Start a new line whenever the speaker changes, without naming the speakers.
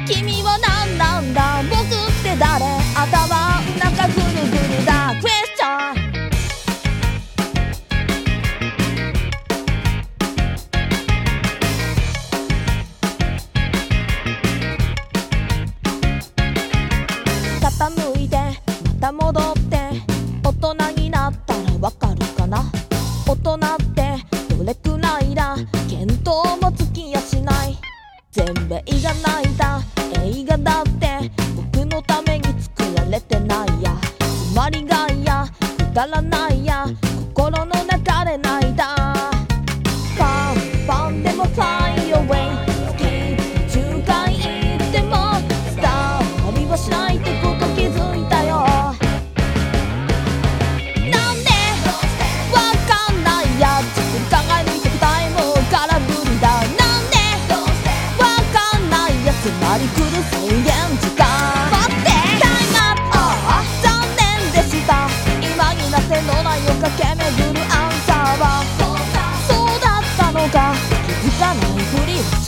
君は何なんだ、僕って誰、頭ん中ぐるぐるだ、クエスチョン。傾いてまた戻って、大人になったらわかるかな。大人ってどれくらいだ、見当もつきやしない。全米が泣いた映画だって僕のために作られてないや。つまりがいやくだらないや、心の中で泣いた。パンパンでも Fly away、 月10回行ってもスター旅はしないってこと気づいたよ。なんでわかんないや、自分考え抜いて答えも空振りだ。なんでわかんないや、つまり来る制限時間。待って、タイムアップ、ああ残念でした。今になって脳内を駆け巡るアンサーはそうだったのか、気づかないふり